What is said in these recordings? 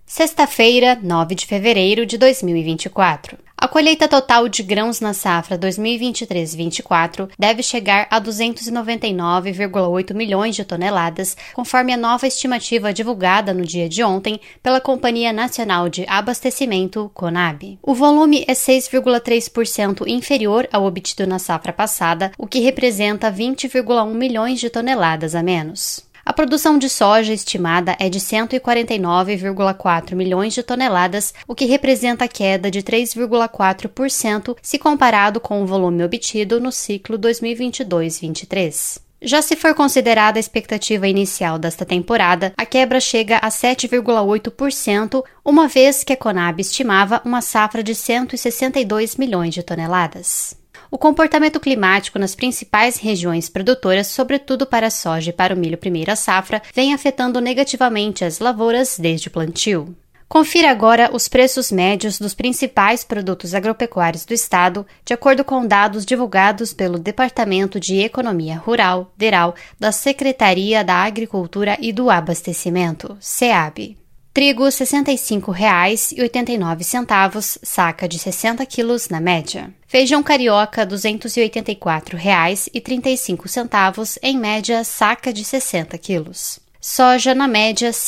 Sexta-feira, 9 de fevereiro de 2024. A colheita total de grãos na safra 2023-24 deve chegar a 299,8 milhões de toneladas, conforme a nova estimativa divulgada no dia de ontem pela Companhia Nacional de Abastecimento, CONAB. O volume é 6,3% inferior ao obtido na safra passada, o que representa 20,1 milhões de toneladas a menos. A produção de soja estimada é de 149,4 milhões de toneladas, o que representa queda de 3,4% se comparado com o volume obtido no ciclo 2022-23. Já se for considerada a expectativa inicial desta temporada, a quebra chega a 7,8%, uma vez que a CONAB estimava uma safra de 162 milhões de toneladas. O comportamento climático nas principais regiões produtoras, sobretudo para a soja e para o milho primeira safra, vem afetando negativamente as lavouras desde o plantio. Confira agora os preços médios dos principais produtos agropecuários do estado, de acordo com dados divulgados pelo Departamento de Economia Rural, DERAL, da Secretaria da Agricultura e do Abastecimento, SEAB. Trigo, R$ 65,89, saca de 60 quilos na média. Feijão carioca, R$ 284,35, em média, saca de 60 quilos. Soja, na média, R$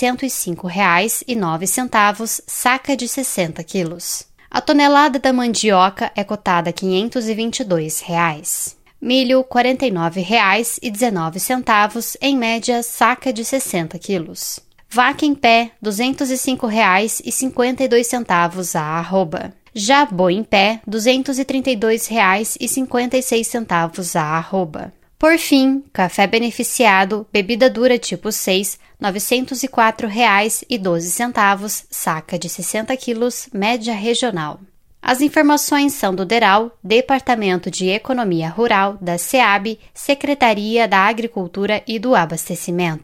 105,09, saca de 60 quilos. A tonelada da mandioca é cotada a R$ 522. Milho, R$ 49,19, em média, saca de 60 quilos. Vaca em pé, R$ 205,52 a arroba. Já boi em pé, R$ 232,56 a arroba. Por fim, café beneficiado, bebida dura tipo 6, R$ 904,12, saca de 60 quilos, média regional. As informações são do DERAL, Departamento de Economia Rural, da SEAB, Secretaria da Agricultura e do Abastecimento.